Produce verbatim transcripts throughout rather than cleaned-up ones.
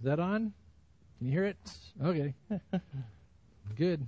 Is that on? Can you hear it? Okay. Good.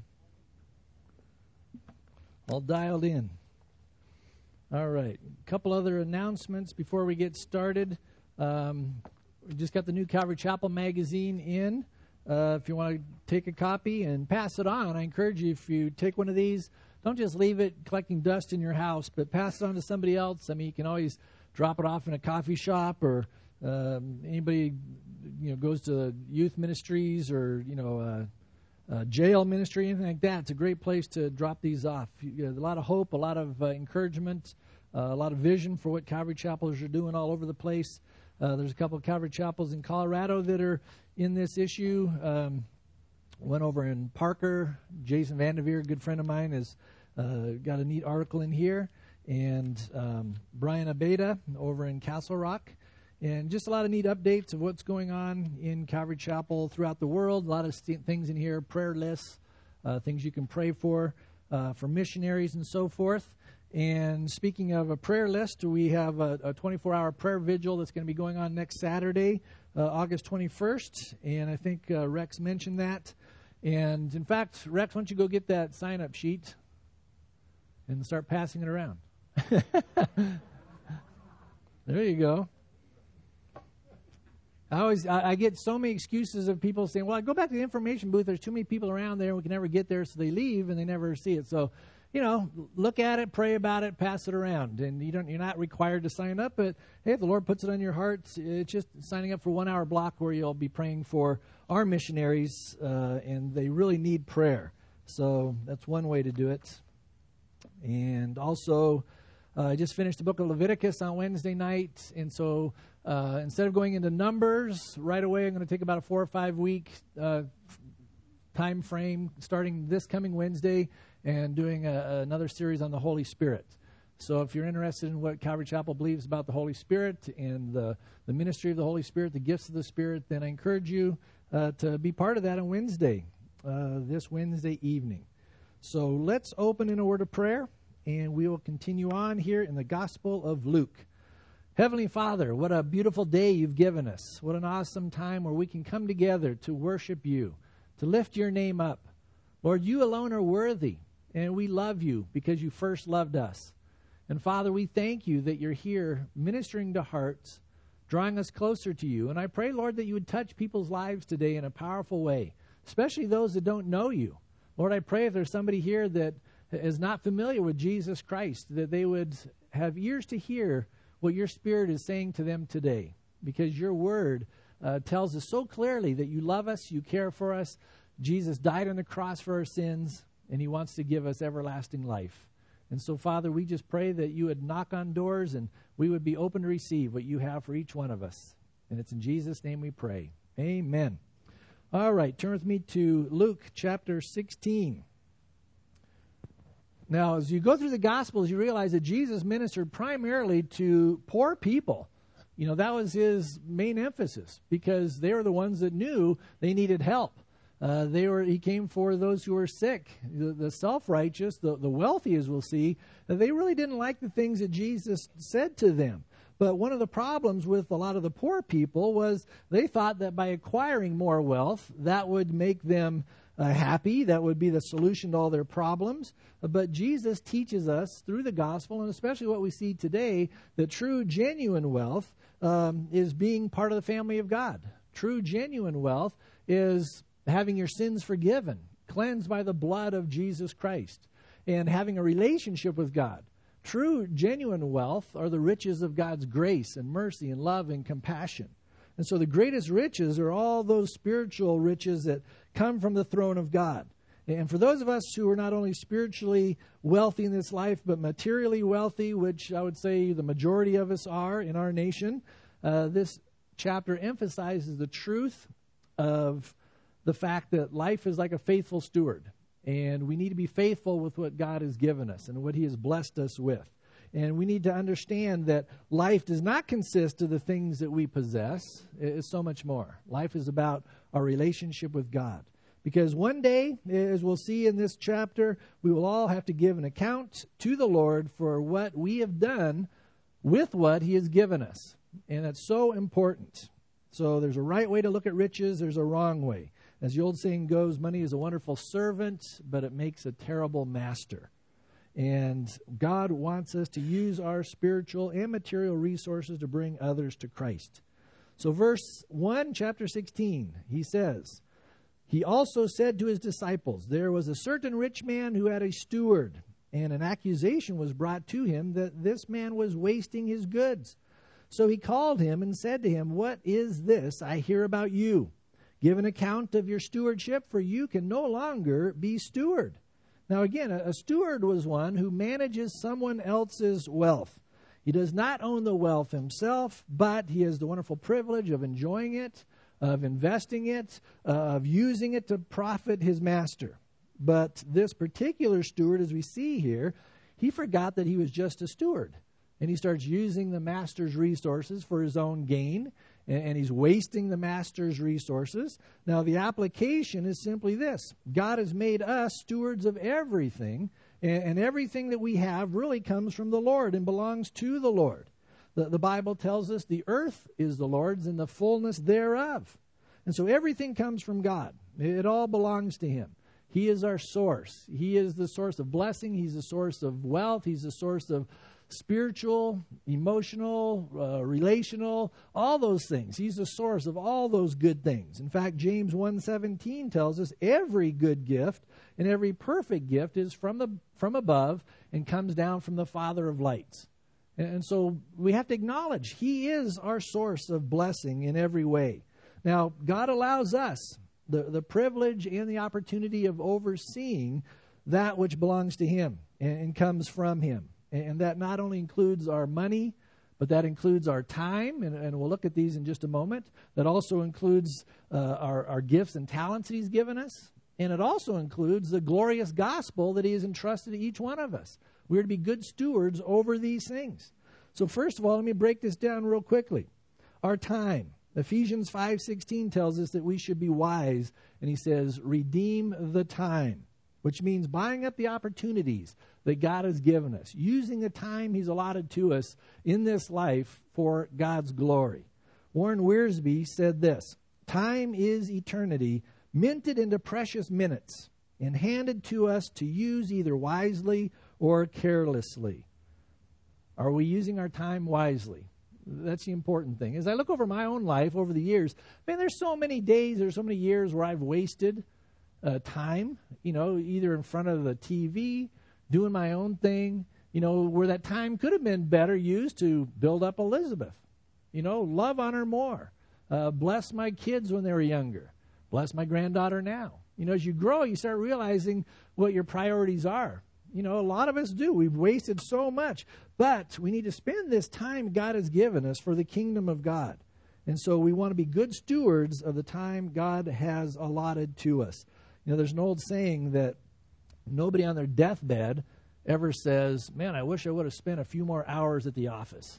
All dialed in. All right. A couple other announcements before we get started. Um, we just got the new Calvary Chapel magazine in. Uh, if you want to take a copy and pass it on, I encourage you, if you take one of these, don't just leave it collecting dust in your house, but pass it on to somebody else. I mean, you can always drop it off in a coffee shop, or um, anybody you know goes to youth ministries or you know uh, uh, jail ministry, anything like that. It's a great place to drop these off. You, a lot of hope, a lot of uh, encouragement, uh, a lot of vision for what Calvary Chapels are doing all over the place. Uh, there's a couple of Calvary Chapels in Colorado that are in this issue. Um, one over in Parker. Jason Vanderveer, a good friend of mine, has uh, got a neat article in here. And um, Brian Abeda over in Castle Rock. And just a lot of neat updates of what's going on in Calvary Chapel throughout the world. A lot of st- things in here, prayer lists, uh, things you can pray for, uh, for missionaries and so forth. And speaking of a prayer list, we have a, a twenty-four hour prayer vigil that's going to be going on next Saturday, uh, August twenty-first. And I think uh, Rex mentioned that. And in fact, Rex, why don't you go get that sign-up sheet and start passing it around. There you go. I always I, I get so many excuses of people saying, well, I go back to the information booth. There's too many people around there. We can never get there, so they leave and they never see it. So, you know, look at it, pray about it, pass it around. And you don't, you're not required to sign up, but hey, if the Lord puts it on your heart, it's just signing up for one hour block where you'll be praying for our missionaries, uh, and they really need prayer. So that's one way to do it. And also, uh, I just finished the book of Leviticus on Wednesday night, and so uh, instead of going into Numbers right away, I'm going to take about a four or five week uh, time frame starting this coming Wednesday and doing a, another series on the Holy Spirit. So if you're interested in what Calvary Chapel believes about the Holy Spirit and the, the ministry of the Holy Spirit, the gifts of the Spirit, then I encourage you uh, to be part of that on Wednesday, uh, this Wednesday evening. So let's open in a word of prayer, and we will continue on here in the Gospel of Luke. Heavenly Father, what a beautiful day you've given us. What an awesome time where we can come together to worship you, to lift your name up. Lord, you alone are worthy, and we love you because you first loved us. And Father, we thank you that you're here ministering to hearts, drawing us closer to you. And I pray, Lord, that you would touch people's lives today in a powerful way, especially those that don't know you. Lord, I pray if there's somebody here that is not familiar with Jesus Christ, that they would have ears to hear what your Spirit is saying to them today, because your word uh, tells us so clearly that you love us, you care for us. Jesus died on the cross for our sins, and he wants to give us everlasting life. And so, Father, we just pray that you would knock on doors and we would be open to receive what you have for each one of us. And it's in Jesus' name we pray. Amen. All right, turn with me to Luke chapter sixteen. Now, as you go through the Gospels, you realize that Jesus ministered primarily to poor people. You know, that was his main emphasis because they were the ones that knew they needed help. Uh, they were. He came for those who were sick, the, the self-righteous, the, the wealthy, as we'll see. They really didn't like the things that Jesus said to them. But one of the problems with a lot of the poor people was they thought that by acquiring more wealth, that would make them uh, happy. That would be the solution to all their problems. But Jesus teaches us through the gospel, and especially what we see today, that true, genuine wealth um, is being part of the family of God. True, genuine wealth is having your sins forgiven, cleansed by the blood of Jesus Christ, and having a relationship with God. True, genuine wealth are the riches of God's grace and mercy and love and compassion. And so the greatest riches are all those spiritual riches that come from the throne of God. And for those of us who are not only spiritually wealthy in this life, but materially wealthy, which I would say the majority of us are in our nation, uh, this chapter emphasizes the truth of the fact that life is like a faithful steward. And we need to be faithful with what God has given us and what he has blessed us with. And we need to understand that life does not consist of the things that we possess. It's so much more. Life is about our relationship with God. Because one day, as we'll see in this chapter, we will all have to give an account to the Lord for what we have done with what he has given us. And that's so important. So there's a right way to look at riches. There's a wrong way. As the old saying goes, money is a wonderful servant, but it makes a terrible master. And God wants us to use our spiritual and material resources to bring others to Christ. So verse one, chapter sixteen, he says, he also said to his disciples, there was a certain rich man who had a steward, and an accusation was brought to him that this man was wasting his goods. So he called him and said to him, what is this I hear about you? Give an account of your stewardship, for you can no longer be steward. Now again, a, a steward was one who manages someone else's wealth. He does not own the wealth himself, but he has the wonderful privilege of enjoying it, of investing it, uh, of using it to profit his master. But this particular steward, as we see here, he forgot that he was just a steward. And he starts using the master's resources for his own gain, and, and he's wasting the master's resources. Now, the application is simply this. God has made us stewards of everything, and, and everything that we have really comes from the Lord and belongs to the Lord. The, the Bible tells us the earth is the Lord's and the fullness thereof. And so everything comes from God. It all belongs to him. He is our source. He is the source of blessing. He's the source of wealth. He's the source of spiritual, emotional, uh, relational, all those things. He's the source of all those good things. In fact, James one seventeen tells us every good gift and every perfect gift is from the from above and comes down from the Father of lights. And, and so we have to acknowledge he is our source of blessing in every way. Now, God allows us the, the privilege and the opportunity of overseeing that which belongs to him and, and comes from him. And that not only includes our money, but that includes our time, and, and we'll look at these in just a moment. That also includes uh, our, our gifts and talents that he's given us. And it also includes the glorious gospel that he has entrusted to each one of us. We're to be good stewards over these things. So first of all, let me break this down real quickly. Our time. Ephesians five sixteen tells us that we should be wise, and he says, redeem the time, which means buying up the opportunities that God has given us, using the time he's allotted to us in this life for God's glory. Warren Wiersbe said this, time is eternity, minted into precious minutes, and handed to us to use either wisely or carelessly. Are we using our time wisely? That's the important thing. As I look over my own life over the years, man, there's so many days, there's so many years where I've wasted uh, time, you know, either in front of the T V, doing my own thing, you know, where that time could have been better used to build up Elizabeth, you know, love on her more, uh, bless my kids when they were younger, bless my granddaughter now. You know, as you grow, you start realizing what your priorities are. You know, a lot of us do. We've wasted so much, but we need to spend this time God has given us for the kingdom of God. And so we want to be good stewards of the time God has allotted to us. You know, there's an old saying that nobody on their deathbed ever says, man, I wish I would have spent a few more hours at the office.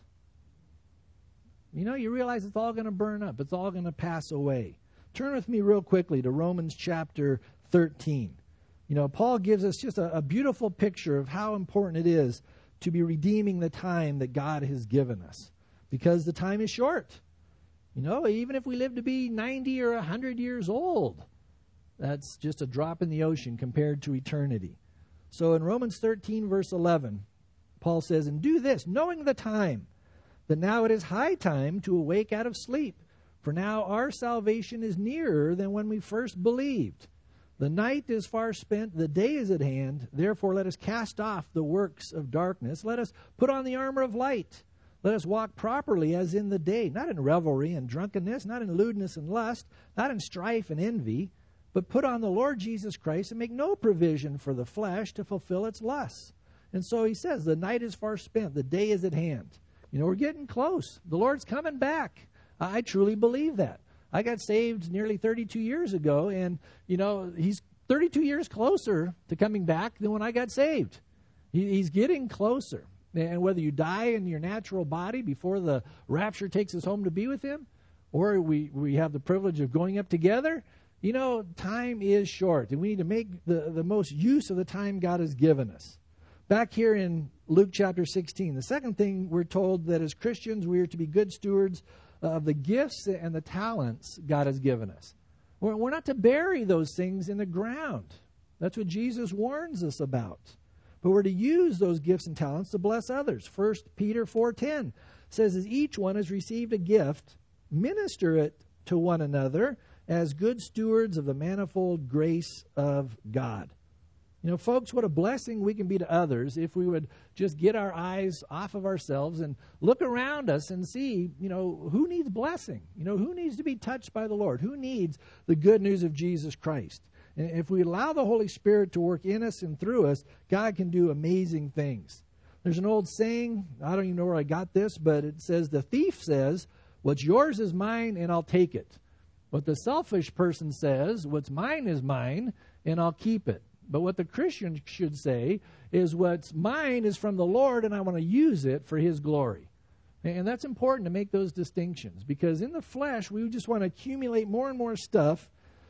You know, you realize it's all going to burn up. It's all going to pass away. Turn with me real quickly to Romans chapter thirteen. You know, Paul gives us just a, a beautiful picture of how important it is to be redeeming the time that God has given us, because the time is short. You know, even if we live to be ninety or one hundred years old, that's just a drop in the ocean compared to eternity. So in Romans thirteen, verse eleven, Paul says, and do this, knowing the time, that now it is high time to awake out of sleep. For now our salvation is nearer than when we first believed. The night is far spent, the day is at hand. Therefore let us cast off the works of darkness. Let us put on the armor of light. Let us walk properly as in the day, not in revelry and drunkenness, not in lewdness and lust, not in strife and envy, but put on the Lord Jesus Christ and make no provision for the flesh to fulfill its lusts. And so he says, the night is far spent, the day is at hand. You know, we're getting close. The Lord's coming back. I truly believe that. I got saved nearly thirty-two years ago, and, you know, he's thirty-two years closer to coming back than when I got saved. He, he's getting closer. And whether you die in your natural body before the rapture takes us home to be with him, or we, we have the privilege of going up together, you know, time is short, and we need to make the, the most use of the time God has given us. Back here in Luke chapter sixteen, the second thing we're told that as Christians we are to be good stewards of the gifts and the talents God has given us. We're, we're not to bury those things in the ground. That's what Jesus warns us about. But we're to use those gifts and talents to bless others. First Peter four ten says, as each one has received a gift, minister it to one another as good stewards of the manifold grace of God. You know, folks, what a blessing we can be to others if we would just get our eyes off of ourselves and look around us and see, you know, who needs blessing? You know, who needs to be touched by the Lord? Who needs the good news of Jesus Christ? And if we allow the Holy Spirit to work in us and through us, God can do amazing things. There's an old saying, I don't even know where I got this, but it says, the thief says, what's yours is mine and I'll take it. What the selfish person says, what's mine is mine and I'll keep it. But what the Christian should say is what's mine is from the Lord and I want to use it for His glory. And that's important to make those distinctions, because in the flesh we just want to accumulate more and more stuff.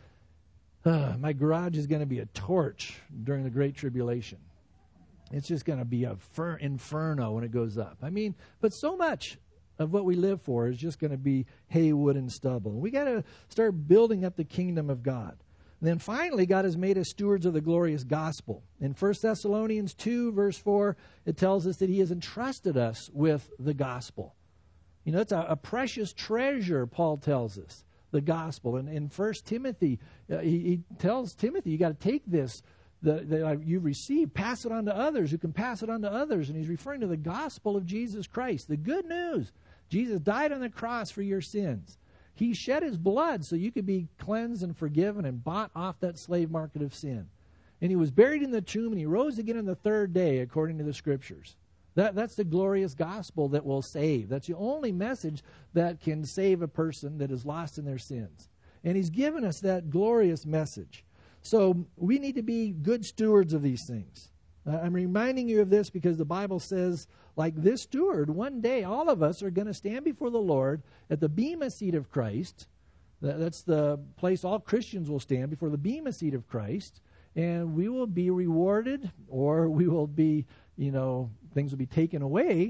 Uh, my garage is going to be a torch during the Great Tribulation. It's just going to be a fir- inferno when it goes up. I mean, but so much of what we live for is just going to be hay, wood, and stubble. And we got to start building up the kingdom of God. And then finally, God has made us stewards of the glorious gospel. In First Thessalonians two, verse four, it tells us that He has entrusted us with the gospel. You know, it's a, a precious treasure, Paul tells us, the gospel. And in First Timothy, uh, he, he tells Timothy, you got to take this that, that you've received, pass it on to others who can pass it on to others. And he's referring to the gospel of Jesus Christ, the good news. Jesus died on the cross for your sins. He shed His blood so you could be cleansed and forgiven and bought off that slave market of sin. And He was buried in the tomb and He rose again on the third day according to the Scriptures. That, that's the glorious gospel that will save. That's the only message that can save a person that is lost in their sins. And He's given us that glorious message. So we need to be good stewards of these things. Uh, I'm reminding you of this because the Bible says, like this steward, one day all of us are going to stand before the Lord at the bema seat of Christ. That, that's the place all Christians will stand before, the bema seat of Christ. And we will be rewarded, or we will be, you know, things will be taken away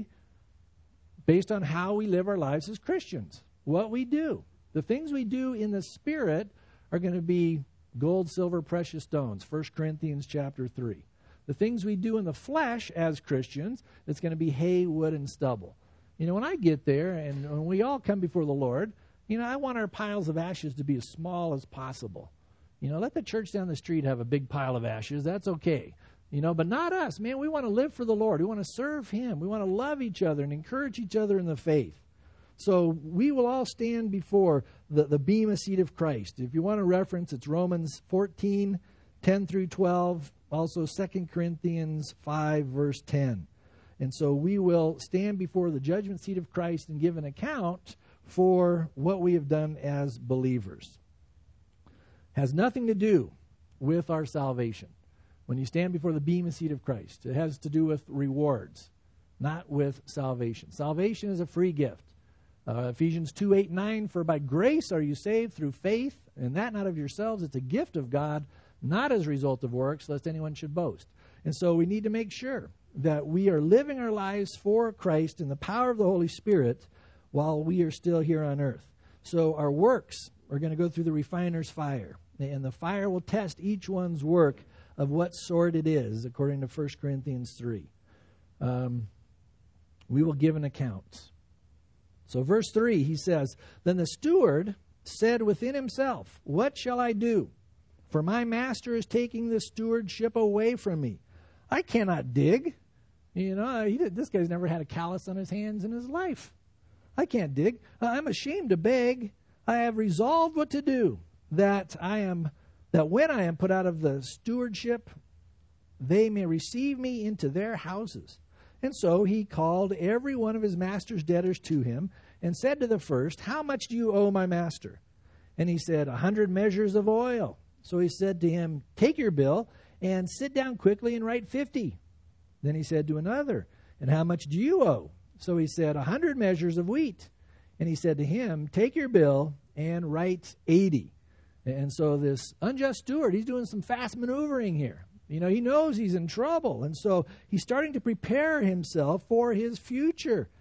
based on how we live our lives as Christians, what we do. The things we do in the Spirit are going to be gold, silver, precious stones, First Corinthians chapter three. The things we do in the flesh as Christians, it's going to be hay, wood, and stubble. You know, when I get there and when we all come before the Lord, you know, I want our piles of ashes to be as small as possible. You know, let the church down the street have a big pile of ashes. That's okay. You know, but not us. Man, we want to live for the Lord. We want to serve Him. We want to love each other and encourage each other in the faith. So we will all stand before the, the bema seat of Christ. If you want a reference, it's Romans fourteen, ten through twelve. Also, Second Corinthians five, verse ten. And so we will stand before the judgment seat of Christ and give an account for what we have done as believers. Has nothing to do with our salvation. When you stand before the bema seat of Christ, it has to do with rewards, not with salvation. Salvation is a free gift. Uh, Ephesians two, eight, nine, for by grace are you saved through faith, and that not of yourselves. It's a gift of God, not as a result of works, lest anyone should boast. And so we need to make sure that we are living our lives for Christ in the power of the Holy Spirit while we are still here on earth. So our works are going to go through the refiner's fire, and the fire will test each one's work of what sort it is, according to First Corinthians three. Um, we will give an account. So verse three, he says, then the steward said within himself, what shall I do? For my master is taking the stewardship away from me. I cannot dig. You know, he did, this guy's never had a callus on his hands in his life. I can't dig. I'm ashamed to beg. I have resolved what to do, that I am, that when I am put out of the stewardship, they may receive me into their houses. And so he called every one of his master's debtors to him and said to the first, how much do you owe my master? And he said, a hundred measures of oil. So he said to him, take your bill and sit down quickly and write fifty. Then he said to another, and how much do you owe? So he said, a hundred measures of wheat. And he said to him, take your bill and write eighty. And so this unjust steward, he's doing some fast maneuvering here. You know, he knows he's in trouble. And so he's starting to prepare himself for his future.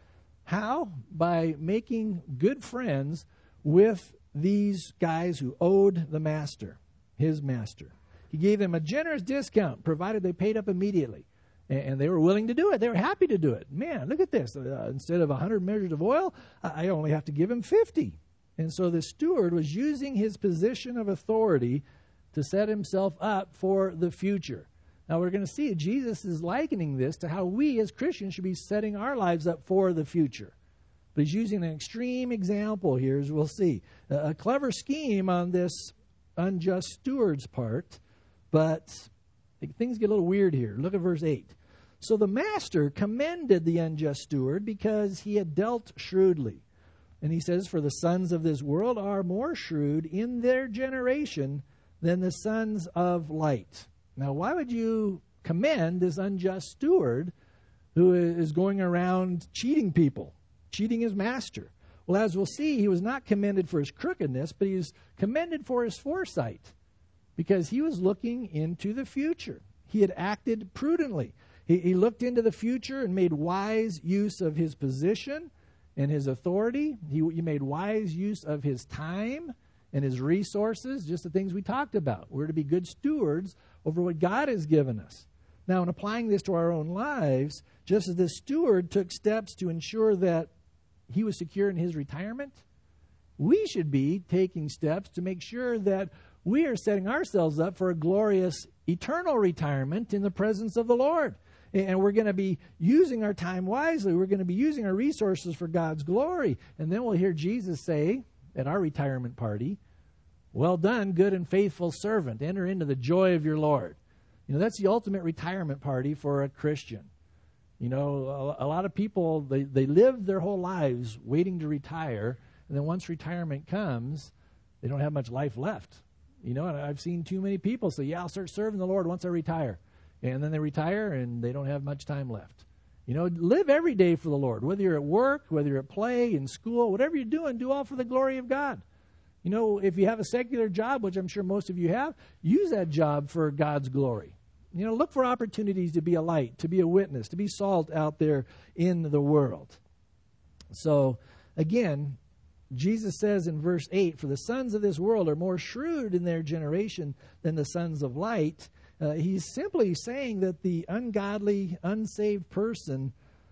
How? By making good friends with these guys who owed the master, his master. He gave them a generous discount, provided they paid up immediately. And they were willing to do it. They were happy to do it. Man, look at this. Uh, instead of one hundred measures of oil, I only have to give him fifty. And so the steward was using his position of authority to set himself up for the future. Now we're going to see Jesus is likening this to how we as Christians should be setting our lives up for the future. But he's using an extreme example here, as we'll see. A clever scheme on this unjust steward's part, but things get a little weird here. Look at verse eight. So the master commended the unjust steward because he had dealt shrewdly. And he says, for the sons of this world are more shrewd in their generation than the sons of light. Now, why would you commend this unjust steward who is going around cheating people, cheating his master? Well, as we'll see, he was not commended for his crookedness, but he was commended for his foresight, because he was looking into the future. He had acted prudently. He, he looked into the future and made wise use of his position and his authority. He, he made wise use of his time and his resources, just the things we talked about. We're to be good stewards over what God has given us. Now, in applying this to our own lives, just as this steward took steps to ensure that he was secure in his retirement, we should be taking steps to make sure that we are setting ourselves up for a glorious eternal retirement in the presence of the Lord. And we're going to be using our time wisely. We're going to be using our resources for God's glory. And then we'll hear Jesus say at our retirement party, well done, good and faithful servant. Enter into the joy of your Lord. You know, that's the ultimate retirement party for a Christian. You know, a, a lot of people, they, they live their whole lives waiting to retire. And then once retirement comes, they don't have much life left. You know, and I've seen too many people say, yeah, I'll start serving the Lord once I retire. And then they retire and they don't have much time left. You know, live every day for the Lord. Whether you're at work, whether you're at play, in school, whatever you're doing, do all for the glory of God. You know, if you have a secular job, which I'm sure most of you have, use that job for God's glory. You know, look for opportunities to be a light, to be a witness, to be salt out there in the world. So, again, Jesus says in verse eight, for the sons of this world are more shrewd in their generation than the sons of light. Uh, he's simply saying that the ungodly, unsaved person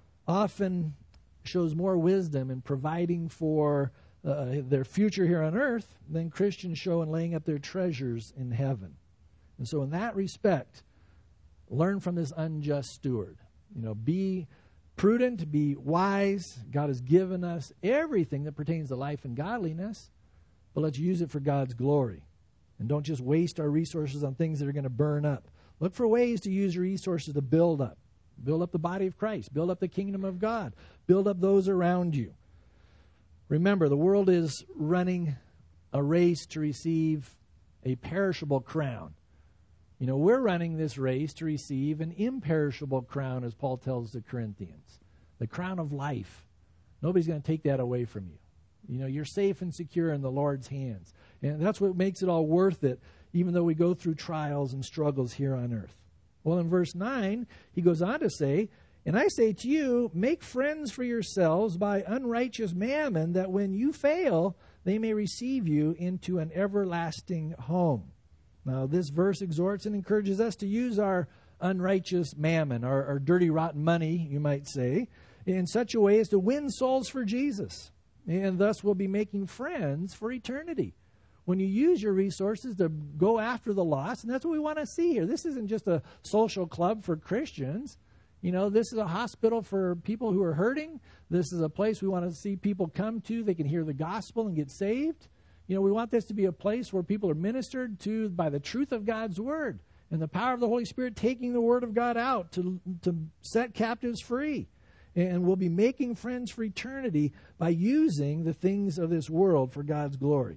often shows more wisdom in providing for uh, their future here on earth than Christians show in laying up their treasures in heaven. And so in that respect, learn from this unjust steward. You know, be prudent, be wise. God has given us everything that pertains to life and godliness, but let's use it for God's glory. And don't just waste our resources on things that are going to burn up. Look for ways to use your resources to build up. Build up the body of Christ. Build up the kingdom of God. Build up those around you. Remember, the world is running a race to receive a perishable crown. You know, we're running this race to receive an imperishable crown, as Paul tells the Corinthians. The crown of life. Nobody's going to take that away from you. You know, you're safe and secure in the Lord's hands. And that's what makes it all worth it, even though we go through trials and struggles here on earth. Well, in verse nine, he goes on to say, and I say to you, make friends for yourselves by unrighteous mammon, that when you fail, they may receive you into an everlasting home. Now, this verse exhorts and encourages us to use our unrighteous mammon, our, our dirty, rotten money, you might say, in such a way as to win souls for Jesus. And thus we'll be making friends for eternity. When you use your resources to go after the lost, and that's what we want to see here. This isn't just a social club for Christians. You know, this is a hospital for people who are hurting. This is a place we want to see people come to. They can hear the gospel and get saved. You know, we want this to be a place where people are ministered to by the truth of God's word and the power of the Holy Spirit taking the word of God out to, to set captives free. And we'll be making friends for eternity by using the things of this world for God's glory.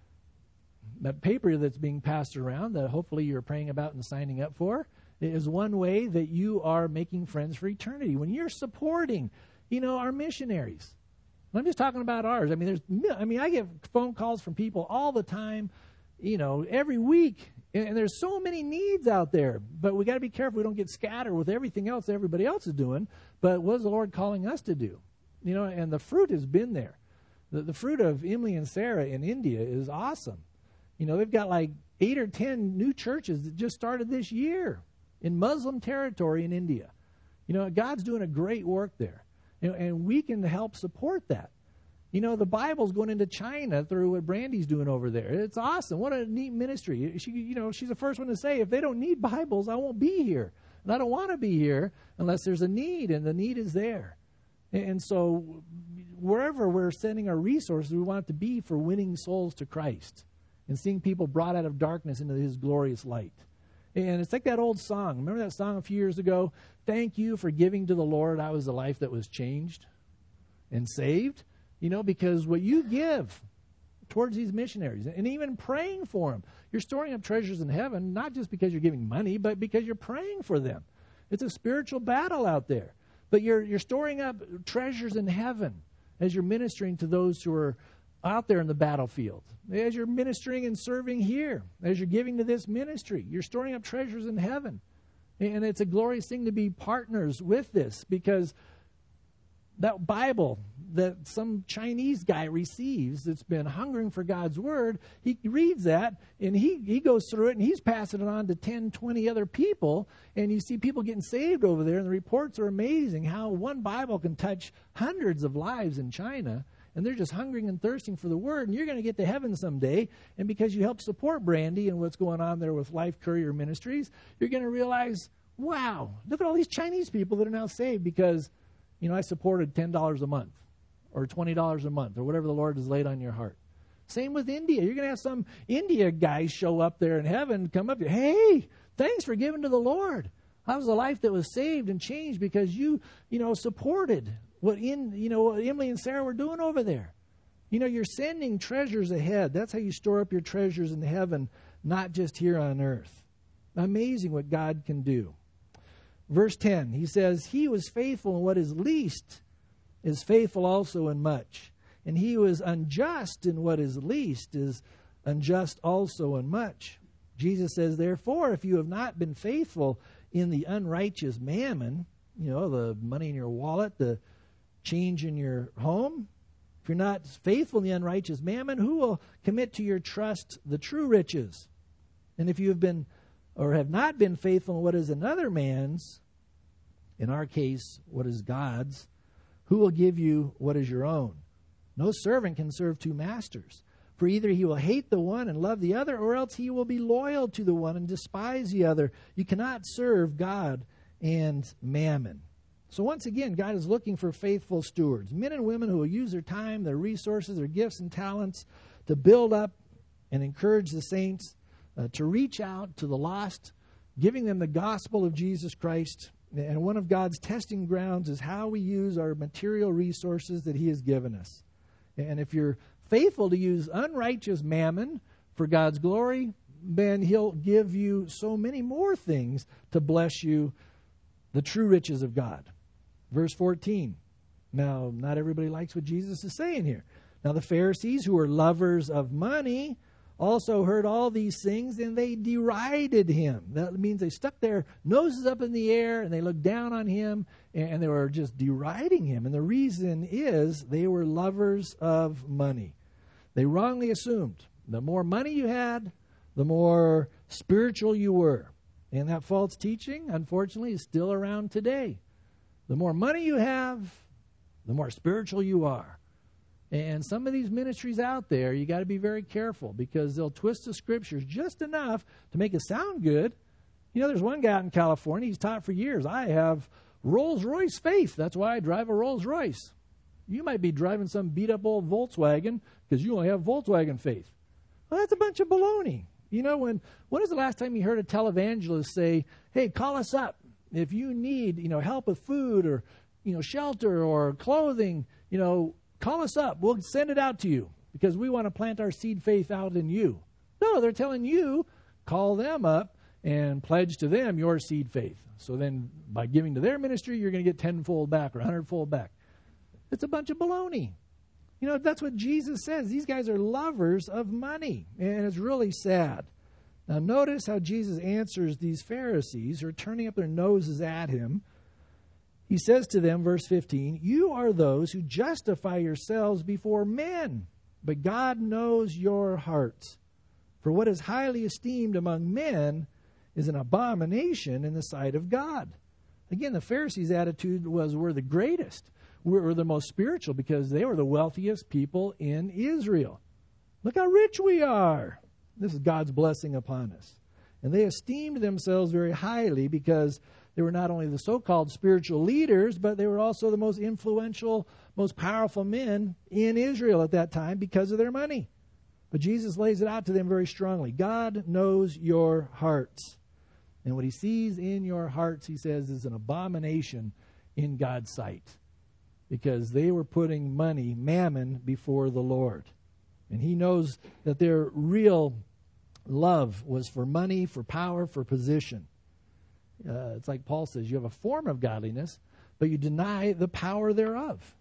That paper that's being passed around that hopefully you're praying about and signing up for is one way that you are making friends for eternity. When you're supporting, you know, our missionaries. I'm just talking about ours. I mean, there's, I mean, I get phone calls from people all the time, you know, every week. And there's so many needs out there. But we got to be careful we don't get scattered with everything else that everybody else is doing. But what is the Lord calling us to do? You know, and the fruit has been there. The, the fruit of Emily and Sarah in India is awesome. You know, they've got like eight or ten new churches that just started this year in Muslim territory in India. You know, God's doing a great work there. You know, and we can help support that. You know, the Bible's going into China through what Brandy's doing over there. It's awesome. What a neat ministry. She, you know, she's the first one to say, if they don't need Bibles, I won't be here. And I don't want to be here unless there's a need, and the need is there. And so wherever we're sending our resources, we want it to be for winning souls to Christ and seeing people brought out of darkness into his glorious light. And it's like that old song. Remember that song a few years ago? Thank you for giving to the Lord. I was the life that was changed and saved. You know, because what you give towards these missionaries and even praying for them, you're storing up treasures in heaven, not just because you're giving money, but because you're praying for them. It's a spiritual battle out there. But you're you're storing up treasures in heaven as you're ministering to those who are out there in the battlefield. As you're ministering and serving here, as you're giving to this ministry, you're storing up treasures in heaven. And it's a glorious thing to be partners with this, because that Bible that some Chinese guy receives that's been hungering for God's word, he reads that, and he, he goes through it, and he's passing it on to ten, twenty other people, and you see people getting saved over there, and the reports are amazing how one Bible can touch hundreds of lives in China, and they're just hungering and thirsting for the word, and you're going to get to heaven someday, and because you help support Brandy and what's going on there with Life Courier Ministries, you're going to realize, wow, look at all these Chinese people that are now saved because, you know, I supported ten dollars a month or twenty dollars a month or whatever the Lord has laid on your heart. Same with India. You're going to have some India guys show up there in heaven, come up to you, hey, thanks for giving to the Lord. That was a life that was saved and changed because you, you know, supported what in, you know, what Emily and Sarah were doing over there. You know, you're sending treasures ahead. That's how you store up your treasures in heaven, not just here on earth. Amazing what God can do. Verse ten, he says, he who is faithful in what is least is faithful also in much. And he who is unjust in what is least is unjust also in much. Jesus says, therefore, if you have not been faithful in the unrighteous mammon, you know, the money in your wallet, the change in your home, if you're not faithful in the unrighteous mammon, who will commit to your trust the true riches? And if you have been or have not been faithful in what is another man's, in our case, what is God's, who will give you what is your own? No servant can serve two masters, for either he will hate the one and love the other, or else he will be loyal to the one and despise the other. You cannot serve God and mammon. So once again, God is looking for faithful stewards, men and women who will use their time, their resources, their gifts and talents to build up and encourage the saints, uh, to reach out to the lost, giving them the gospel of Jesus Christ. And one of God's testing grounds is how we use our material resources that he has given us. And if you're faithful to use unrighteous mammon for God's glory, then he'll give you so many more things to bless you, the true riches of God. Verse fourteen. Now, not everybody likes what Jesus is saying here. Now, the Pharisees, who were lovers of money, also heard all these things, and they derided him. That means they stuck their noses up in the air, and they looked down on him, and they were just deriding him. And the reason is they were lovers of money. They wrongly assumed the more money you had, the more spiritual you were. And that false teaching, unfortunately, is still around today. The more money you have, the more spiritual you are. And some of these ministries out there, you got to be very careful because they'll twist the scriptures just enough to make it sound good. You know, there's one guy out in California, he's taught for years, I have Rolls-Royce faith. That's why I drive a Rolls-Royce. You might be driving some beat-up old Volkswagen because you only have Volkswagen faith. Well, that's a bunch of baloney. You know, when when was the last time you heard a televangelist say, hey, call us up if you need, you know, help with food or, you know, shelter or clothing, you know, call us up. We'll send it out to you because we want to plant our seed faith out in you. No, they're telling you, call them up and pledge to them your seed faith. So then by giving to their ministry, you're going to get tenfold back or a hundredfold back. It's a bunch of baloney. You know, that's what Jesus says. These guys are lovers of money, and it's really sad. Now notice how Jesus answers these Pharisees who are turning up their noses at him. He says to them, verse fifteen, "You are those who justify yourselves before men, but God knows your hearts. For what is highly esteemed among men is an abomination in the sight of God." Again, the Pharisees' attitude was we're the greatest. We're the most spiritual because they were the wealthiest people in Israel. Look how rich we are. This is God's blessing upon us. And they esteemed themselves very highly because they were not only the so-called spiritual leaders, but they were also the most influential, most powerful men in Israel at that time because of their money. But Jesus lays it out to them very strongly. God knows your hearts. And what he sees in your hearts, he says, is an abomination in God's sight. Because they were putting money, mammon, before the Lord. And he knows that their real love was for money, for power, for position. Uh, it's like Paul says, you have a form of godliness, but you deny the power thereof.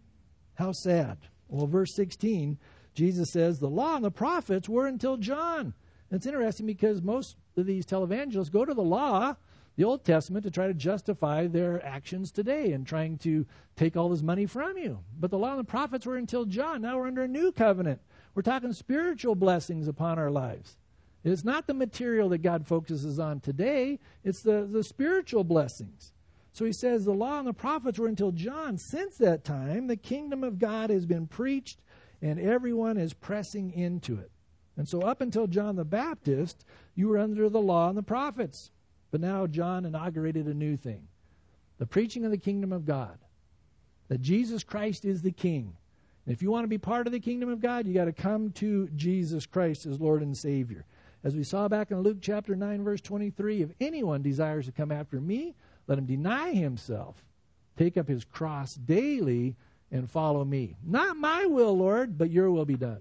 How sad. Well, verse sixteen, Jesus says, the law and the prophets were until John. And it's interesting because most of these televangelists go to the law, the Old Testament, to try to justify their actions today and trying to take all this money from you. But the law and the prophets were until John. Now we're under a new covenant. We're talking spiritual blessings upon our lives. It's not the material that God focuses on today. It's the, the spiritual blessings. So he says the law and the prophets were until John. Since that time, the kingdom of God has been preached and everyone is pressing into it. And so up until John the Baptist, you were under the law and the prophets. But now John inaugurated a new thing. The preaching of the kingdom of God. That Jesus Christ is the King. And if you want to be part of the kingdom of God, you got to come to Jesus Christ as Lord and Savior. As we saw back in Luke chapter nine, verse twenty-three, if anyone desires to come after me, let him deny himself, take up his cross daily, and follow me. Not my will, Lord, but your will be done.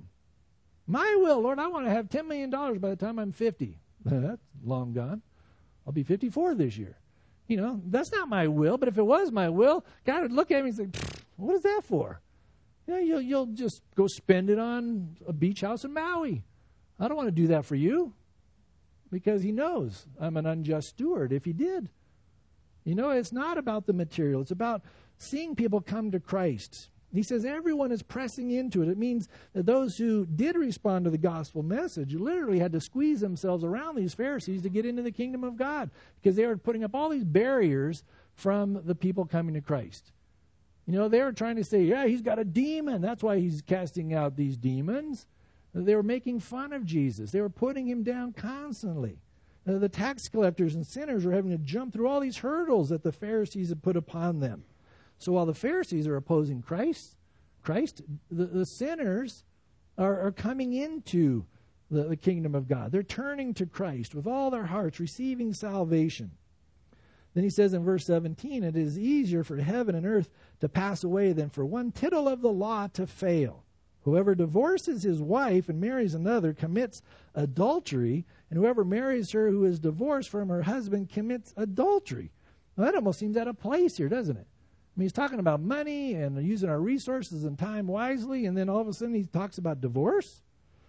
My will, Lord, I want to have ten million dollars by the time I'm fifty. That's long gone. I'll be fifty-four this year. You know, that's not my will, but if it was my will, God would look at me and say, what is that for? You know, you'll, you'll just go spend it on a beach house in Maui. I don't want to do that for you because he knows I'm an unjust steward if he did. You know, it's not about the material. It's about seeing people come to Christ. He says everyone is pressing into it. It means that those who did respond to the gospel message literally had to squeeze themselves around these Pharisees to get into the kingdom of God because they were putting up all these barriers from the people coming to Christ. You know, they were trying to say, yeah, he's got a demon. That's why he's casting out these demons. They were making fun of Jesus. They were putting him down constantly. Uh, the tax collectors and sinners were having to jump through all these hurdles that the Pharisees had put upon them. So while the Pharisees are opposing Christ, Christ, the, the sinners are, are coming into the, the kingdom of God. They're turning to Christ with all their hearts, receiving salvation. Then he says in verse seventeen, it is easier for heaven and earth to pass away than for one tittle of the law to fail. Whoever divorces his wife and marries another commits adultery, and whoever marries her who is divorced from her husband commits adultery. Well, that almost seems out of place here, doesn't it? I mean, he's talking about money and using our resources and time wisely, and then all of a sudden he talks about divorce.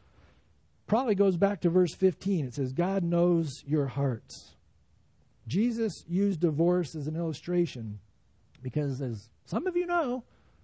Probably goes back to verse fifteen. It says, God knows your hearts. Jesus used divorce as an illustration because, as some of you know,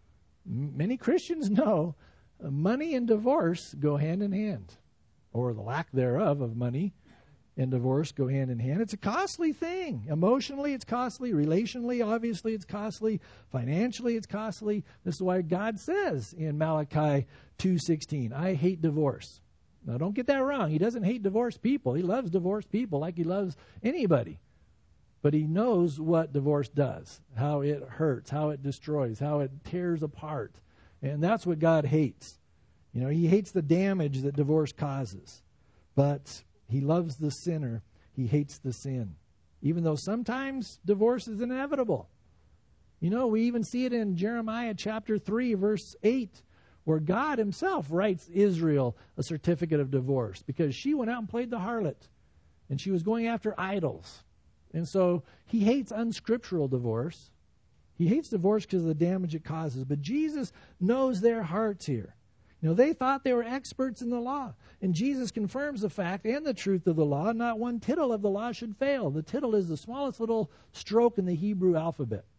many Christians know, money and divorce go hand in hand, or the lack thereof of money and divorce go hand in hand. It's a costly thing. Emotionally, it's costly. Relationally, obviously, it's costly. Financially, it's costly. This is why God says in Malachi two sixteen, I hate divorce. Now, don't get that wrong. He doesn't hate divorced people. He loves divorced people like he loves anybody. But he knows what divorce does, how it hurts, how it destroys, how it tears apart. And that's what God hates. You know, he hates the damage that divorce causes. But he loves the sinner. He hates the sin. Even though sometimes divorce is inevitable. You know, we even see it in Jeremiah chapter three, verse eight, where God himself writes Israel a certificate of divorce because she went out and played the harlot. And she was going after idols. And so he hates unscriptural divorce. He hates divorce because of the damage it causes. But Jesus knows their hearts here. You know, they thought they were experts in the law. And Jesus confirms the fact and the truth of the law. Not one tittle of the law should fail. The tittle is the smallest little stroke in the Hebrew alphabet.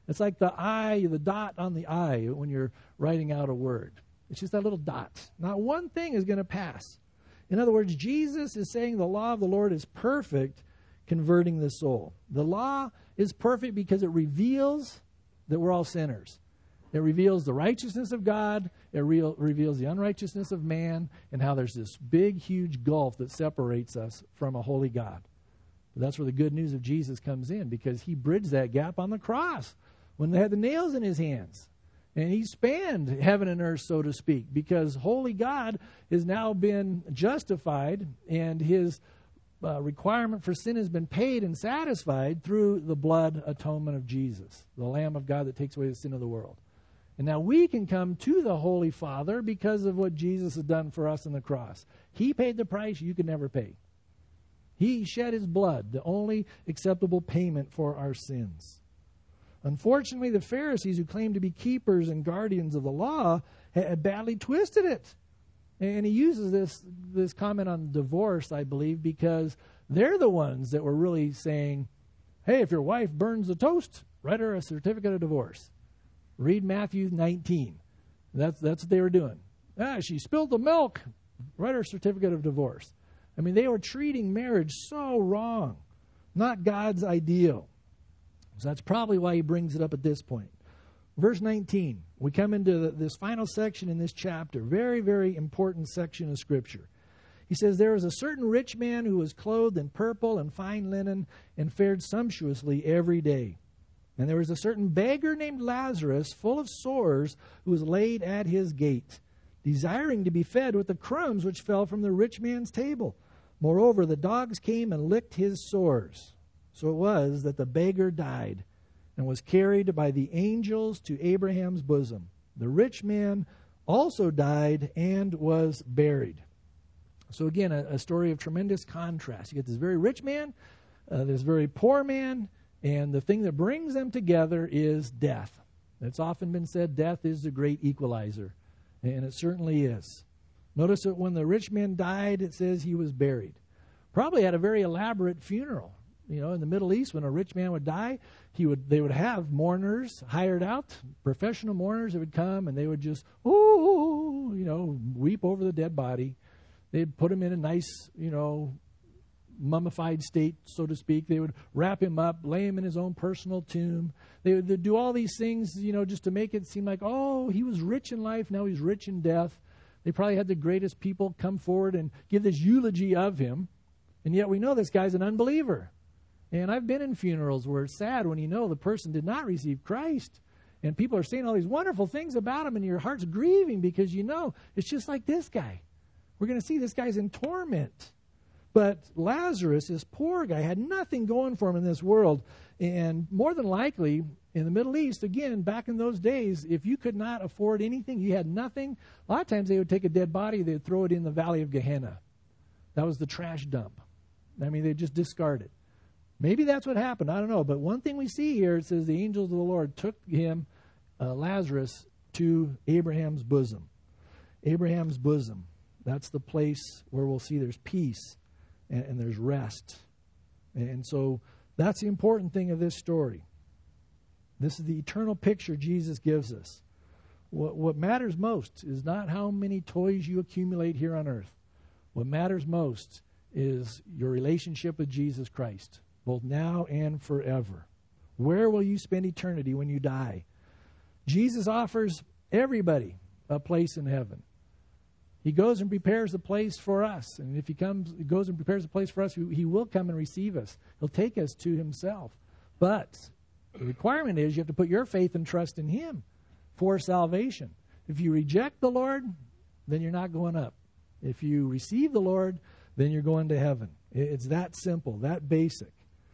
It's like the I, the dot on the I when you're writing out a word. It's just that little dot. Not one thing is going to pass. In other words, Jesus is saying the law of the Lord is perfect, converting the soul. The law is perfect because it reveals that we're all sinners. It reveals the righteousness of God. It re- reveals the unrighteousness of man, and how there's this big, huge gulf that separates us from a holy God. But that's where the good news of Jesus comes in, because he bridged that gap on the cross when they had the nails in his hands. And he spanned heaven and earth, so to speak, because holy God has now been justified, and his uh, requirement for sin has been paid and satisfied through the blood atonement of Jesus, the Lamb of God that takes away the sin of the world. And now we can come to the Holy Father because of what Jesus has done for us on the cross. He paid the price you could never pay. He shed his blood, the only acceptable payment for our sins. Unfortunately, the Pharisees, who claimed to be keepers and guardians of the law, had badly twisted it. And he uses this, this comment on divorce, I believe, because they're the ones that were really saying, hey, if your wife burns the toast, write her a certificate of divorce. Read Matthew nineteen. That's that's what they were doing. Ah, she spilled the milk. Write her a certificate of divorce. I mean, they were treating marriage so wrong. Not God's ideal. So that's probably why he brings it up at this point. Verse nineteen. We come into the, this final section in this chapter. Very, very important section of Scripture. He says, there was a certain rich man who was clothed in purple and fine linen and fared sumptuously every day. And there was a certain beggar named Lazarus, full of sores, who was laid at his gate, desiring to be fed with the crumbs which fell from the rich man's table. Moreover, the dogs came and licked his sores. So it was that the beggar died and was carried by the angels to Abraham's bosom. The rich man also died and was buried. So again, a, a story of tremendous contrast. You get this very rich man, uh, this very poor man, and the thing that brings them together is death. It's often been said death is the great equalizer, and it certainly is. Notice that when the rich man died, it says he was buried. Probably had a very elaborate funeral. You know, in the Middle East, when a rich man would die, he would they would have mourners hired out, professional mourners that would come, and they would just, ooh, you know, weep over the dead body. They'd put him in a nice, you know, mummified state, so to speak. They would wrap him up, lay him in his own personal tomb. They would they'd do all these things, you know, just to make it seem like, oh, he was rich in life, now he's rich in death. They probably had the greatest people come forward and give this eulogy of him. And yet we know this guy's an unbeliever. And I've been in funerals where it's sad when you know the person did not receive Christ. And people are saying all these wonderful things about him, and your heart's grieving because you know it's just like this guy. We're going to see this guy's in torment. But Lazarus, this poor guy, had nothing going for him in this world. And more than likely, in the Middle East, again, back in those days, if you could not afford anything, you had nothing, a lot of times they would take a dead body, they would throw it in the valley of Gehenna. That was the trash dump. I mean, they'd just discard it. Maybe that's what happened. I don't know. But one thing we see here, it says the angels of the Lord took him, uh, Lazarus, to Abraham's bosom. Abraham's bosom. That's the place where we'll see there's peace and, and there's rest. And so that's the important thing of this story. This is the eternal picture Jesus gives us. What, what matters most is not how many toys you accumulate here on earth. What matters most is your relationship with Jesus Christ, both now and forever. Where will you spend eternity when you die? Jesus offers everybody a place in heaven. He goes and prepares a place for us. And if he comes, he goes and prepares a place for us, he will come and receive us. He'll take us to himself. But the requirement is you have to put your faith and trust in him for salvation. If you reject the Lord, then you're not going up. If you receive the Lord, then you're going to heaven. It's that simple, that basic.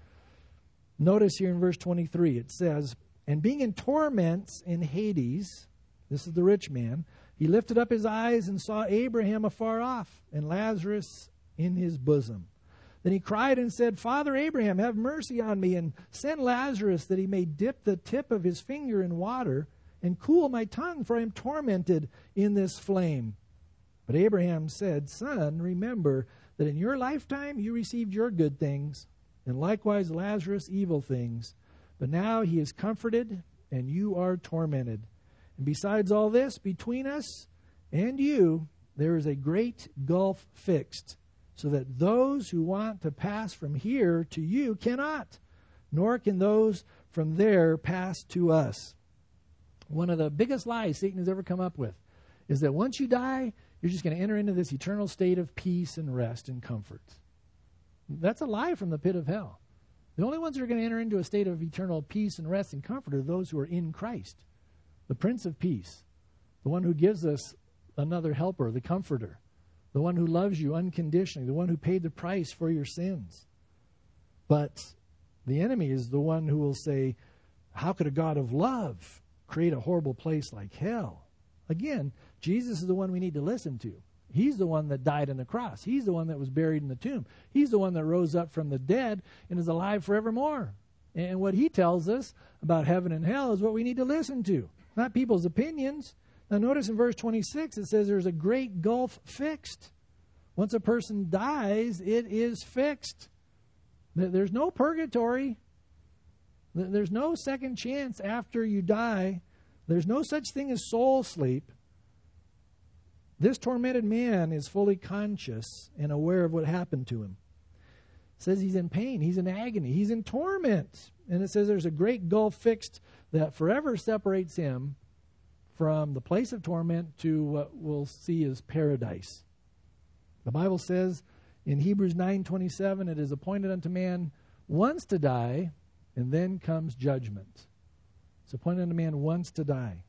Notice here in verse twenty-three, it says, and being in torments in Hades, this is the rich man, he lifted up his eyes and saw Abraham afar off and Lazarus in his bosom. Then he cried and said, Father Abraham, have mercy on me and send Lazarus that he may dip the tip of his finger in water and cool my tongue, for I am tormented in this flame. But Abraham said, Son, remember that in your lifetime you received your good things, and likewise Lazarus evil things. But now he is comforted, and you are tormented. And besides all this, between us and you, there is a great gulf fixed, so that those who want to pass from here to you cannot, nor can those from there pass to us. One of the biggest lies Satan has ever come up with is that once you die, you're just going to enter into this eternal state of peace and rest and comfort. That's a lie from the pit of hell. The only ones who are going to enter into a state of eternal peace and rest and comfort are those who are in Christ, the Prince of Peace, the one who gives us another helper, the Comforter, the one who loves you unconditionally, the one who paid the price for your sins. But the enemy is the one who will say, how could a God of love create a horrible place like hell? Again, Jesus is the one we need to listen to. He's the one that died on the cross. He's the one that was buried in the tomb. He's the one that rose up from the dead and is alive forevermore. And what he tells us about heaven and hell is what we need to listen to, not people's opinions. Now notice in verse twenty-six, it says there's a great gulf fixed. Once a person dies, it is fixed. There's no purgatory. There's no second chance after you die. There's no such thing as soul sleep. This tormented man is fully conscious and aware of what happened to him. It says he's in pain, he's in agony, he's in torment. And it says there's a great gulf fixed that forever separates him from the place of torment to what we'll see as paradise. The Bible says in Hebrews nine twenty-seven, it is appointed unto man once to die, and then comes judgment. It's appointed unto man once to die.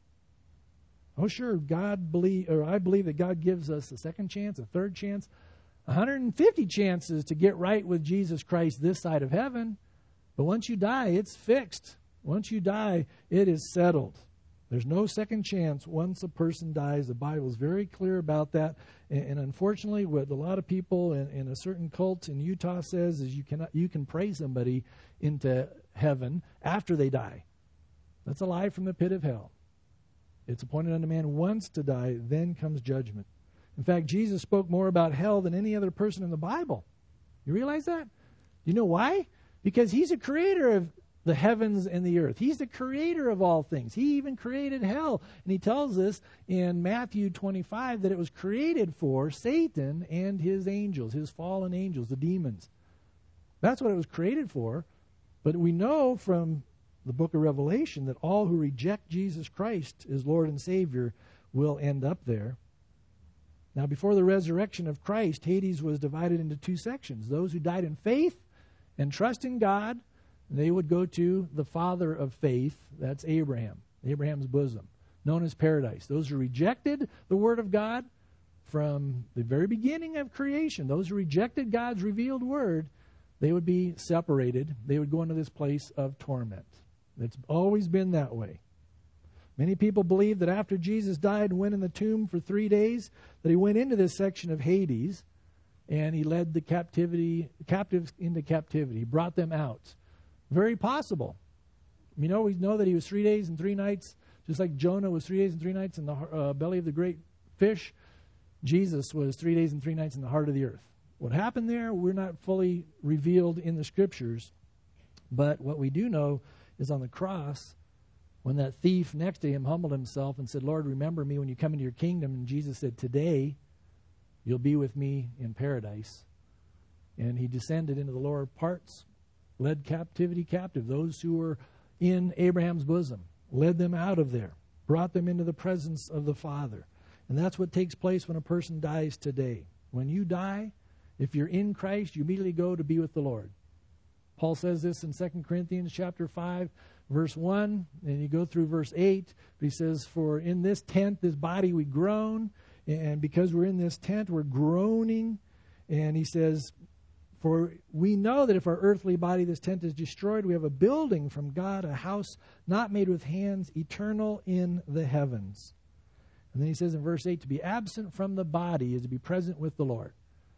Oh, sure, God believe, or I believe that God gives us a second chance, a third chance, one hundred fifty chances to get right with Jesus Christ this side of heaven. But once you die, it's fixed. Once you die, it is settled. There's no second chance once a person dies. The Bible is very clear about that. And, and unfortunately, what a lot of people in, in a certain cult in Utah says is you cannot, you can pray somebody into heaven after they die. That's a lie from the pit of hell. It's appointed unto man once to die, then comes judgment. In fact, Jesus spoke more about hell than any other person in the Bible. You realize that? You know why? Because he's a creator of the heavens and the earth. He's the creator of all things. He even created hell. And he tells us in Matthew twenty-five that it was created for Satan and his angels, his fallen angels, the demons. That's what it was created for. But we know from the book of Revelation that all who reject Jesus Christ as Lord and Savior will end up there. Now, before the resurrection of Christ, Hades was divided into two sections. Those who died in faith and trust in God, they would go to the father of faith, that's Abraham, Abraham's bosom, known as paradise. Those who rejected the Word of God from the very beginning of creation, those who rejected God's revealed Word, they would be separated. They would go into this place of torment. It's always been that way. Many people believe that after Jesus died and went in the tomb for three days, that he went into this section of Hades and he led the captivity captives into captivity. He brought them out. Very possible. You know, we know that he was three days and three nights, just like Jonah was three days and three nights in the uh, belly of the great fish. Jesus was three days and three nights in the heart of the earth. What happened there, we're not fully revealed in the Scriptures. But what we do know is on the cross, when that thief next to him humbled himself and said, Lord, remember me when you come into your kingdom. And Jesus said, today you'll be with me in paradise. And he descended into the lower parts, led captivity captive. Those who were in Abraham's bosom, led them out of there, brought them into the presence of the Father. And that's what takes place when a person dies today. When you die, if you're in Christ, you immediately go to be with the Lord. Paul says this in Second Corinthians chapter five, verse one, and you go through verse eight. But he says, for in this tent, this body, we groan. And because we're in this tent, we're groaning. And he says, for we know that if our earthly body, this tent, is destroyed, we have a building from God, a house not made with hands, eternal in the heavens. And then he says in verse eight, to be absent from the body is to be present with the Lord.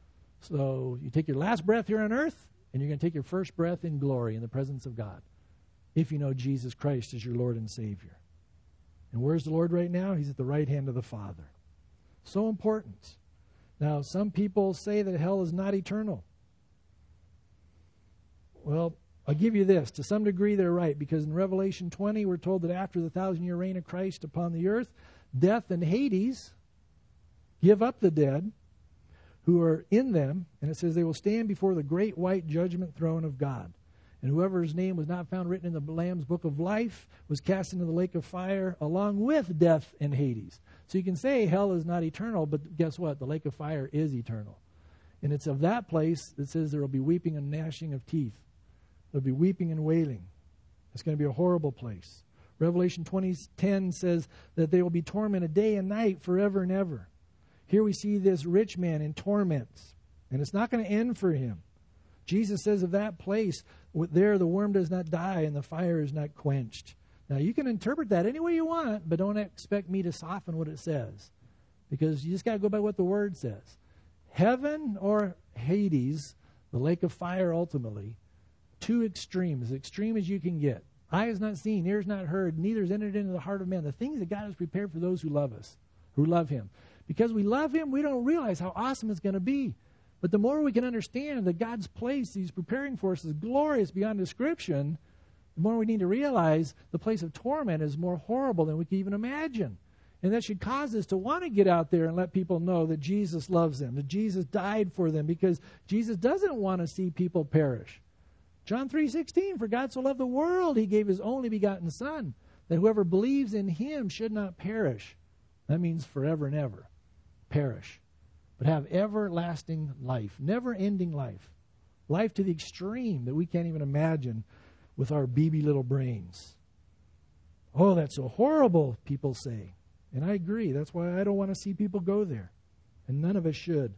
So you take your last breath here on earth, and you're going to take your first breath in glory in the presence of God, if you know Jesus Christ as your Lord and Savior. And where's the Lord right now? He's at the right hand of the Father. So important. Now, some people say that hell is not eternal. Well, I'll give you this. To some degree, they're right, because in Revelation twenty, we're told that after the thousand-year reign of Christ upon the earth, death and Hades give up the dead who are in them, and it says they will stand before the great white judgment throne of God. And whoever's name was not found written in the Lamb's book of life was cast into the lake of fire along with death and Hades. So you can say hell is not eternal, but guess what? The lake of fire is eternal. And it's of that place that says there will be weeping and gnashing of teeth. There'll be weeping and wailing. It's going to be a horrible place. Revelation twenty ten says that they will be tormented day and night forever and ever. Here we see this rich man in torments, and it's not going to end for him. Jesus says of that place, there the worm does not die and the fire is not quenched. Now, you can interpret that any way you want, but don't expect me to soften what it says, because you just got to go by what the Word says. Heaven or Hades, the lake of fire ultimately, two extremes, as extreme as you can get. Eye has not seen, ears not heard, neither has entered into the heart of man. The things that God has prepared for those who love us, who love Him. Because we love Him, we don't realize how awesome it's going to be. But the more we can understand that God's place He's preparing for us is glorious beyond description, the more we need to realize the place of torment is more horrible than we can even imagine. And that should cause us to want to get out there and let people know that Jesus loves them, that Jesus died for them, because Jesus doesn't want to see people perish. John three sixteen, for God so loved the world, He gave His only begotten Son, that whoever believes in Him should not perish. That means forever and ever. Perish. But have everlasting life, never-ending life. Life to the extreme that we can't even imagine with our beady little brains. Oh, that's so horrible, people say. And I agree. That's why I don't want to see people go there. And none of us should.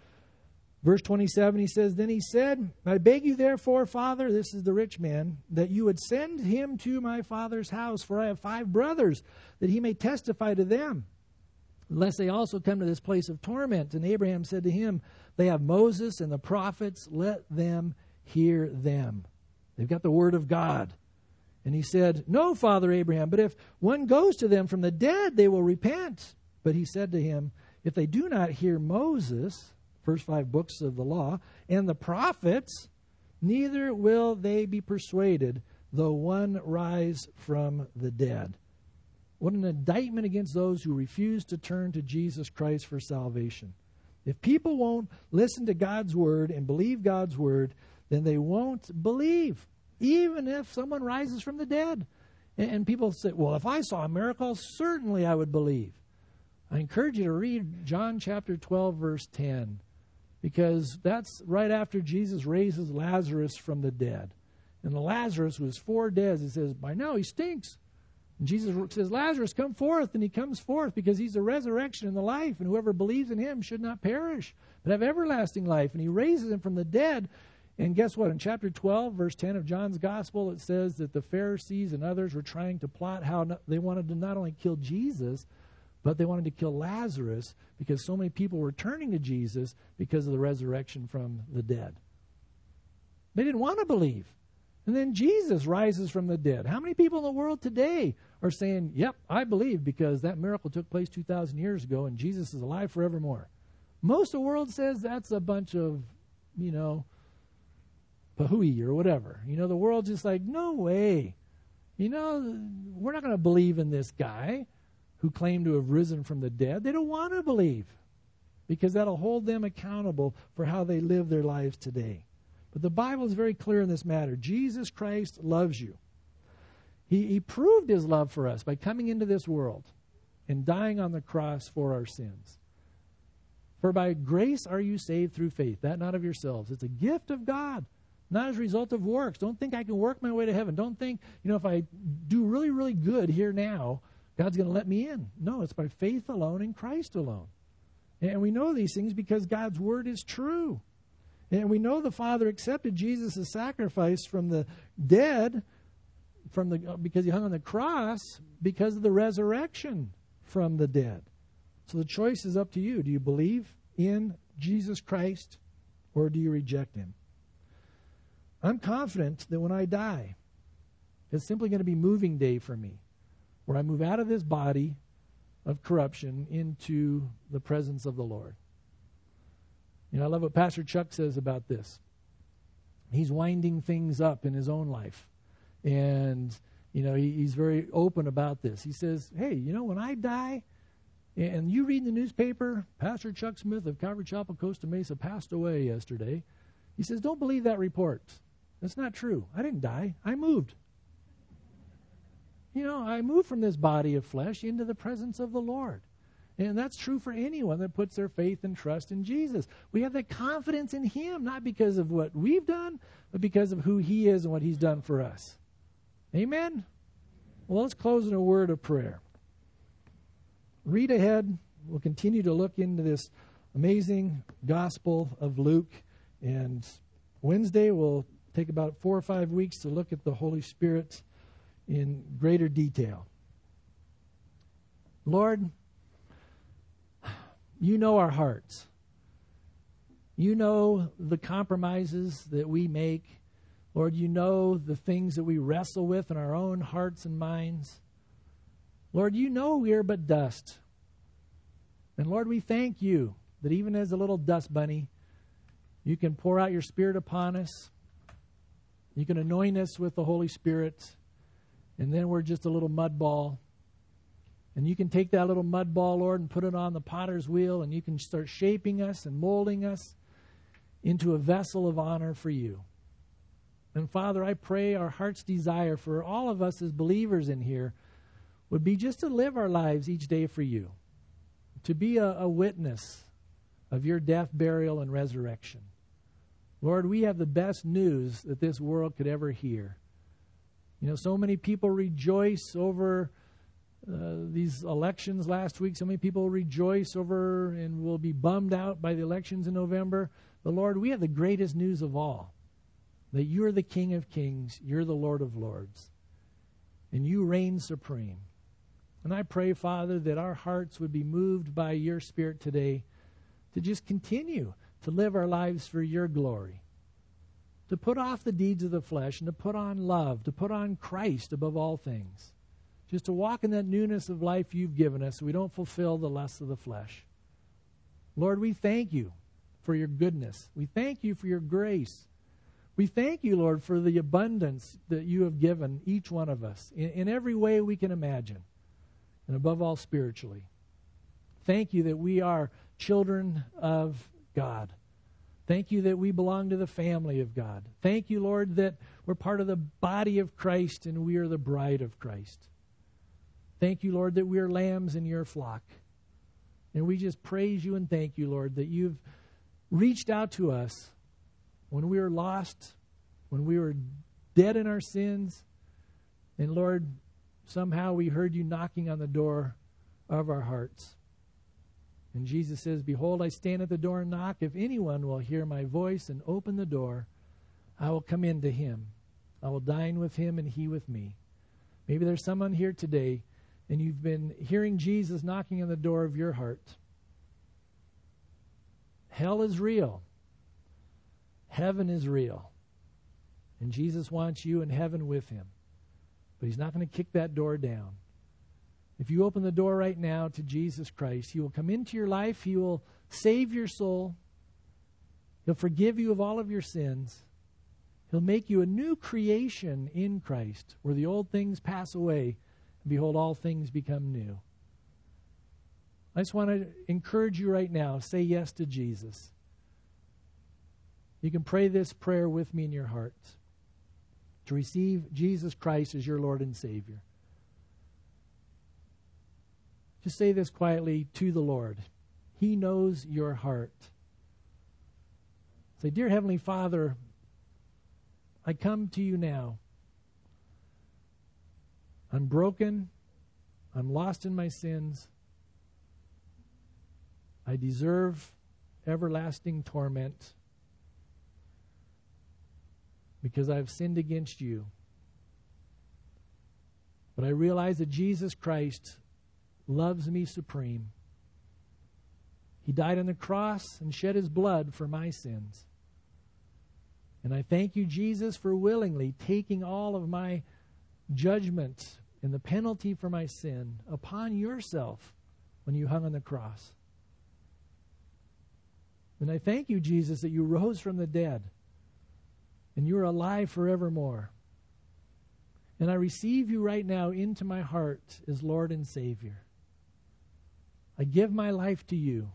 Verse twenty-seven, he says, Then he said, I beg you therefore, Father, this is the rich man, that you would send him to my father's house, for I have five brothers, that he may testify to them, lest they also come to this place of torment. And Abraham said to him, They have Moses and the prophets, let them hear them. They've got the word of God. And he said, No, Father Abraham, but if one goes to them from the dead, they will repent. But he said to him, If they do not hear Moses, first five books of the law, and the prophets, neither will they be persuaded, though one rise from the dead. What an indictment against those who refuse to turn to Jesus Christ for salvation. If people won't listen to God's word and believe God's word, then they won't believe, even if someone rises from the dead. And, and people say, well, if I saw a miracle, certainly I would believe. I encourage you to read John chapter twelve, verse ten, because that's right after Jesus raises Lazarus from the dead. And the Lazarus was four days. He says, by now he stinks. And Jesus says, Lazarus, come forth. And he comes forth because he's the resurrection and the life. And whoever believes in him should not perish, but have everlasting life. And he raises him from the dead. And guess what? In chapter twelve, verse ten of John's Gospel, it says that the Pharisees and others were trying to plot how they wanted to not only kill Jesus, but they wanted to kill Lazarus because so many people were turning to Jesus because of the resurrection from the dead. They didn't want to believe. And then Jesus rises from the dead. How many people in the world today are saying, yep, I believe because that miracle took place two thousand years ago and Jesus is alive forevermore? Most of the world says that's a bunch of, you know, pahooey or whatever. You know, the world's just like, no way. You know, we're not going to believe in this guy who claimed to have risen from the dead. They don't want to believe because that'll hold them accountable for how they live their lives today. But the Bible is very clear in this matter. Jesus Christ loves you. He, he proved his love for us by coming into this world and dying on the cross for our sins. For by grace are you saved through faith, that not of yourselves. It's a gift of God, not as a result of works. Don't think I can work my way to heaven. Don't think, you know, if I do really, really good here now, God's going to let me in. No, it's by faith alone in Christ alone. And we know these things because God's word is true. And we know the Father accepted Jesus' sacrifice from the dead from the because he hung on the cross because of the resurrection from the dead. So the choice is up to you. Do you believe in Jesus Christ or do you reject him? I'm confident that when I die, it's simply going to be moving day for me, where I move out of this body of corruption into the presence of the Lord. You know, I love what Pastor Chuck says about this. he's winding things up in his own life. And, you know, he, he's very open about this. He says, hey, you know, when I die, and you read in the newspaper, Pastor Chuck Smith of Calvary Chapel, Costa Mesa, passed away yesterday. He says, don't believe that report. That's not true. I didn't die. I moved. You know, I moved from this body of flesh into the presence of the Lord. And that's true for anyone that puts their faith and trust in Jesus. We have that confidence in him, not because of what we've done, but because of who he is and what he's done for us. Amen? Well, let's close in a word of prayer. Read ahead. We'll continue to look into this amazing gospel of Luke. And Wednesday we'll take about four or five weeks to look at the Holy Spirit in greater detail. Lord, you know our hearts. You know the compromises that we make. Lord, you know the things that we wrestle with in our own hearts and minds. Lord, you know we are but dust. And Lord, we thank you that even as a little dust bunny, you can pour out your Spirit upon us. You can anoint us with the Holy Spirit. And then we're just a little mud ball. And you can take that little mud ball, Lord, and put it on the potter's wheel, and you can start shaping us and molding us into a vessel of honor for you. And Father, I pray our heart's desire for all of us as believers in here would be just to live our lives each day for you, to be a, a witness of your death, burial, and resurrection. Lord, we have the best news that this world could ever hear. You know, so many people rejoice over uh, these elections last week. So many people rejoice over and will be bummed out by the elections in November. But Lord, we have the greatest news of all, that you're the King of Kings, you're the Lord of Lords, and you reign supreme. And I pray, Father, that our hearts would be moved by your Spirit today to just continue to live our lives for your glory, to put off the deeds of the flesh and to put on love, to put on Christ above all things, just to walk in that newness of life you've given us so we don't fulfill the lusts of the flesh. Lord, we thank you for your goodness. We thank you for your grace. We thank you, Lord, for the abundance that you have given each one of us in, in every way we can imagine, and above all spiritually. Thank you that we are children of God. Thank you that we belong to the family of God. Thank you, Lord, that we're part of the body of Christ and we are the bride of Christ. Thank you, Lord, that we are lambs in your flock. And we just praise you and thank you, Lord, that you've reached out to us when we were lost, when we were dead in our sins. And Lord, somehow we heard you knocking on the door of our hearts. And Jesus says, behold, I stand at the door and knock. If anyone will hear my voice and open the door, I will come into him. I will dine with him and he with me. Maybe there's someone here today and you've been hearing Jesus knocking on the door of your heart. Hell is real. Heaven is real. And Jesus wants you in heaven with him. But he's not going to kick that door down. If you open the door right now to Jesus Christ, he will come into your life. He will save your soul. He'll forgive you of all of your sins. He'll make you a new creation in Christ, where the old things pass away, and behold, all things become new. I just want to encourage you right now, say yes to Jesus. You can pray this prayer with me in your heart, to receive Jesus Christ as your Lord and Savior. Just say this quietly to the Lord. He knows your heart. Say, dear Heavenly Father, I come to you now. I'm broken. I'm lost in my sins. I deserve everlasting torment because I've sinned against you. But I realize that Jesus Christ loves me supreme. He died on the cross and shed his blood for my sins. And I thank you, Jesus, for willingly taking all of my judgment and the penalty for my sin upon yourself when you hung on the cross. And I thank you, Jesus, that you rose from the dead and you are alive forevermore. And I receive you right now into my heart as Lord and Savior. I give my life to you.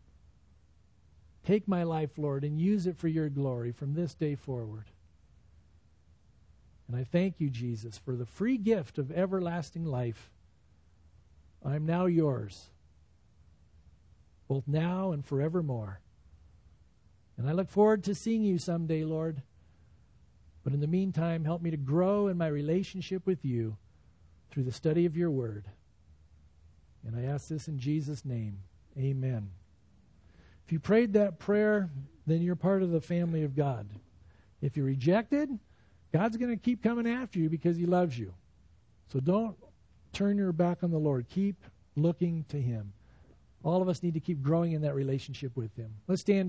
Take my life, Lord, and use it for your glory from this day forward. And I thank you, Jesus, for the free gift of everlasting life. I am now yours, both now and forevermore. And I look forward to seeing you someday, Lord. But in the meantime, help me to grow in my relationship with you through the study of your word. And I ask this in Jesus' name. Amen. If you prayed that prayer, then you're part of the family of God. If you rejected, God's going to keep coming after you because he loves you. So don't turn your back on the Lord. Keep looking to him. All of us need to keep growing in that relationship with him. Let's stand.